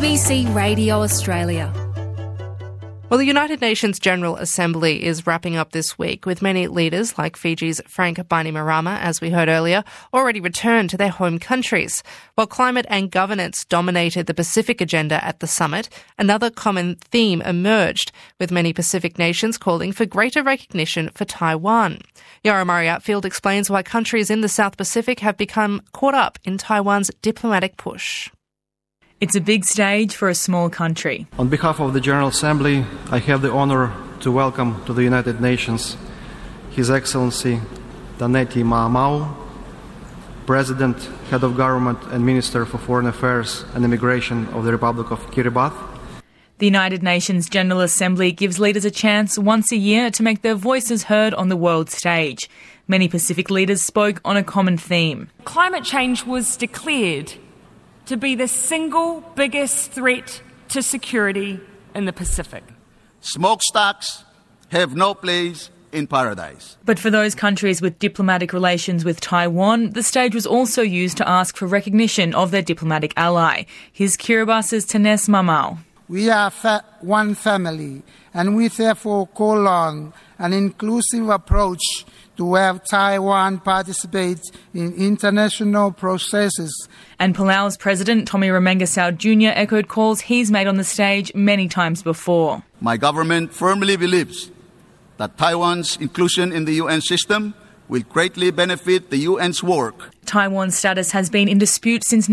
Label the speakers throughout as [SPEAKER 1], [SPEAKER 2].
[SPEAKER 1] ABC Radio Australia.
[SPEAKER 2] Well, the United Nations General Assembly is wrapping up this week, with many leaders like Fiji's Frank Bainimarama, as we heard earlier, already returned to their home countries. While climate and governance dominated the Pacific agenda at the summit, another common theme emerged, with many Pacific nations calling for greater recognition for Taiwan. Yaramari Outfield explains why countries in the South Pacific have become caught up in Taiwan's diplomatic push.
[SPEAKER 3] It's a big stage for a small country.
[SPEAKER 4] On behalf of the General Assembly, I have the honor to welcome to the United Nations His Excellency Daneti Maamau, President, Head of Government and Minister for Foreign Affairs and Immigration of the Republic of Kiribati.
[SPEAKER 3] The United Nations General Assembly gives leaders a chance once a year to make their voices heard on the world stage. Many Pacific leaders spoke on a common theme.
[SPEAKER 5] Climate change was declared to be the single biggest threat to security in the Pacific.
[SPEAKER 6] Smokestacks have no place in paradise.
[SPEAKER 3] But for those countries with diplomatic relations with Taiwan, the stage was also used to ask for recognition of their diplomatic ally. Here's Kiribati's Tenes Mamau.
[SPEAKER 7] We are one family, and we therefore call on an inclusive approach to have Taiwan participate in international processes.
[SPEAKER 3] And Palau's President Tommy Ramengasau Jr. echoed calls he's made on the stage many times before.
[SPEAKER 6] My government firmly believes that Taiwan's inclusion in the UN system will greatly benefit the UN's work.
[SPEAKER 3] Taiwan's status has been in dispute since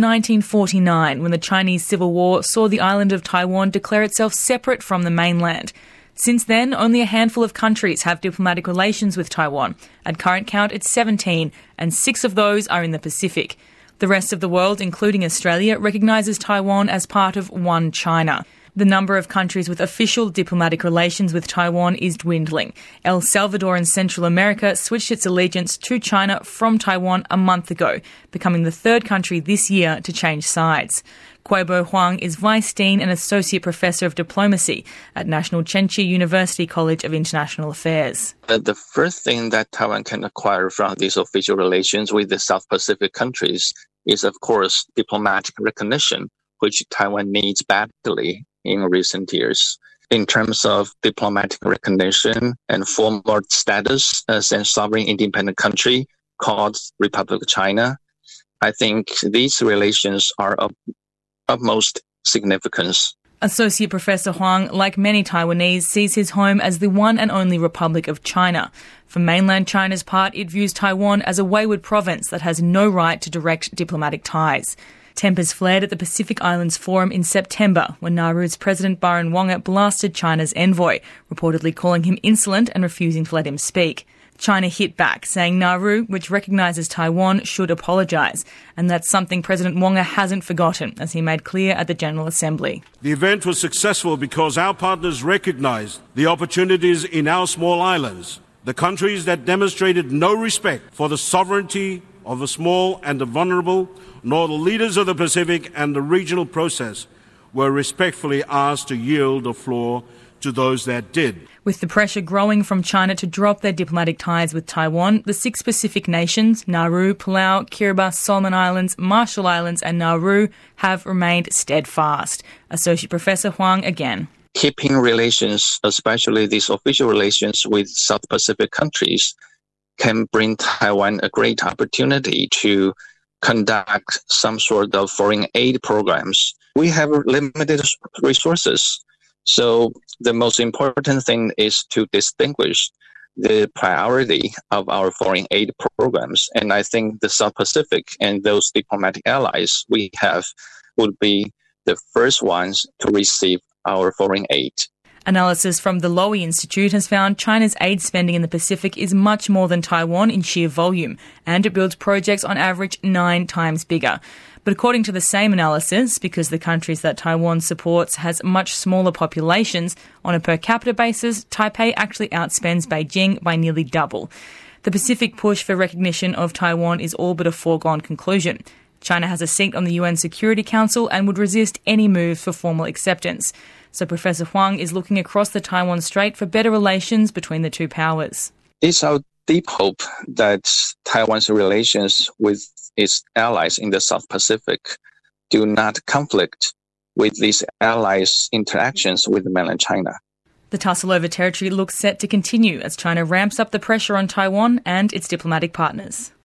[SPEAKER 3] 1949, when the Chinese Civil War saw the island of Taiwan declare itself separate from the mainland. Since then, only a handful of countries have diplomatic relations with Taiwan. At current count, it's 17, and 6 of those are in the Pacific. The rest of the world, including Australia, recognises Taiwan as part of one China. The number of countries with official diplomatic relations with Taiwan is dwindling. El Salvador in Central America switched its allegiance to China from Taiwan a month ago, becoming the 3rd country this year to change sides. Guibo Huang is Vice Dean and Associate Professor of Diplomacy at National Tsinghua University College of International Affairs.
[SPEAKER 8] The first thing that Taiwan can acquire from these official relations with the South Pacific countries is, of course, diplomatic recognition, which Taiwan needs badly in recent years. In terms of diplomatic recognition and formal status as a sovereign independent country called Republic of China, I think these relations are of utmost significance.
[SPEAKER 3] Associate Professor Huang, like many Taiwanese, sees his home as the one and only Republic of China. For mainland China's part, it views Taiwan as a wayward province that has no right to direct diplomatic ties. Tempers flared at the Pacific Islands Forum in September, when Nauru's President Barron Wonga blasted China's envoy, reportedly calling him insolent and refusing to let him speak. China hit back, saying Nauru, which recognises Taiwan, should apologise. And that's something President Wonga hasn't forgotten, as he made clear at the General Assembly.
[SPEAKER 9] The event was successful because our partners recognised the opportunities in our small islands. The countries that demonstrated no respect for the sovereignty of the small and the vulnerable, nor the leaders of the Pacific and the regional process, were respectfully asked to yield the floor to those that did.
[SPEAKER 3] With the pressure growing from China to drop their diplomatic ties with Taiwan, the 6 Pacific nations, Nauru, Palau, Kiribati, Solomon Islands, Marshall Islands and Nauru, have remained steadfast. Associate Professor Huang again.
[SPEAKER 8] Keeping relations, especially these official relations with South Pacific countries, can bring Taiwan a great opportunity to conduct some sort of foreign aid programs. We have limited resources, so the most important thing is to distinguish the priority of our foreign aid programs. And I think the South Pacific and those diplomatic allies we have would be the first ones to receive our foreign aid.
[SPEAKER 3] Analysis from the Lowy Institute has found China's aid spending in the Pacific is much more than Taiwan in sheer volume, and it builds projects on average 9 times bigger. But according to the same analysis, because the countries that Taiwan supports has much smaller populations, on a per capita basis, Taipei actually outspends Beijing by nearly double. The Pacific push for recognition of Taiwan is all but a foregone conclusion. China has a seat on the UN Security Council and would resist any move for formal acceptance. So Professor Huang is looking across the Taiwan Strait for better relations between the two powers.
[SPEAKER 8] It's our deep hope that Taiwan's relations with its allies in the South Pacific do not conflict with these allies' interactions with mainland China.
[SPEAKER 3] The tussle over territory looks set to continue as China ramps up the pressure on Taiwan and its diplomatic partners.